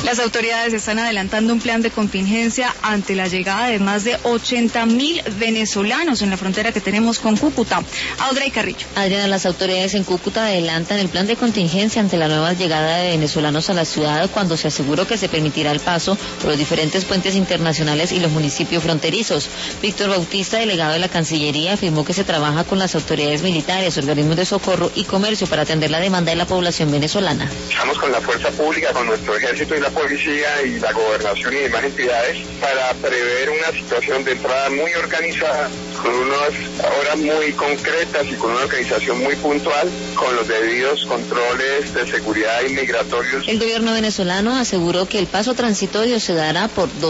Las autoridades están adelantando un plan de contingencia ante la llegada de más de 80.000 venezolanos en la frontera que tenemos con Cúcuta. Audrey Carrillo. Adriana, las autoridades en Cúcuta adelantan el plan de contingencia ante la nueva llegada de venezolanos a la ciudad cuando se aseguró que se permitirá el paso por los diferentes puentes internacionales y los municipios fronterizos. Víctor Bautista, delegado de la Cancillería, afirmó que se trabaja con las autoridades militares, organismos de socorro y comercio para atender la demanda de la población venezolana. Estamos con la fuerza pública, con nuestro ejército y la policía y la gobernación y demás entidades para prever una situación de entrada muy organizada, con unas horas muy concretas y con una organización muy puntual, con los debidos controles de seguridad inmigratorios. El gobierno venezolano aseguró que el paso transitorio se dará por